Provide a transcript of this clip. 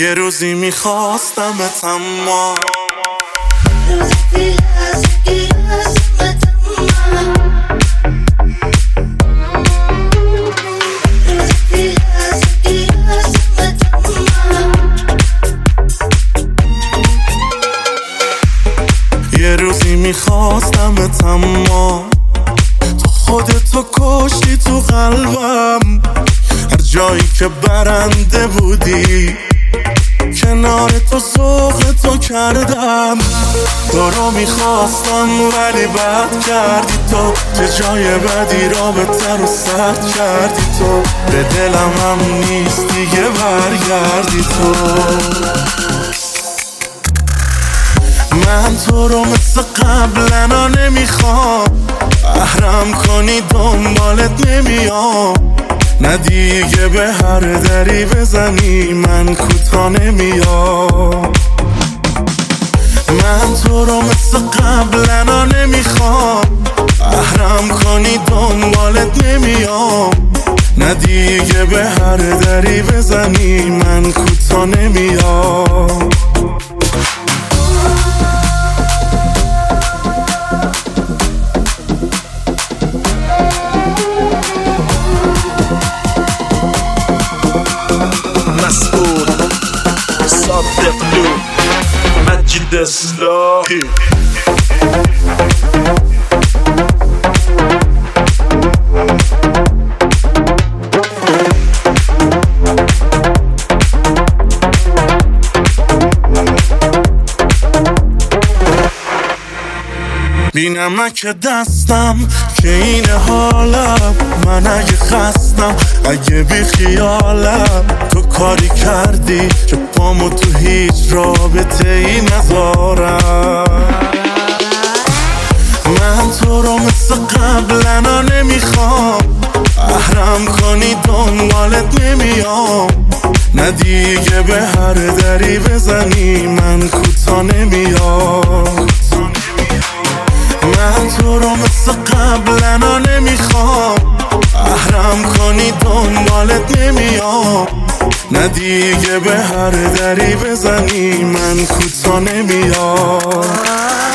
یه روزی میخواستمت اما یه روزی میخواستمت اما تو خودتو کشتی تو قلبم. هر جایی که برنده بودی کنار تو ذوق تو کردم. تو رو میخواستم ولی بد کردی تو. چه جای بدی رابطه رو سرد کردی تو. به دلم هم نیست دیگه برگردی تو. من تو رو مثل قبلنا نمیخوام. احرم کنی دنبالت نمیام. نه دیگه به هر دری بزنی من کوتا نمیام. من تو رو مثل قبلنا نمیخوام. احرم کنی دنبالت نمیام. نه دیگه به هر دری بزنی من کوتا نمیام. مجید اصلاحی بی نمک دستم که این حالم. من اگه خستم اگه بی خیالم. تو کاری کردی که پامو تو هیچ رابطه ای نذارم. من تو رو مثل قبلنا نمیخوام. احرم کنی دنبالت نمیام. نه دیگه به هر دری بزنی من کوتا نمیام. من تو رو مثل قبلنا نمیخوام. احرم کنی دنبالت نمیام. نه دیگه به هر دری بزنی من کوتا نمیام.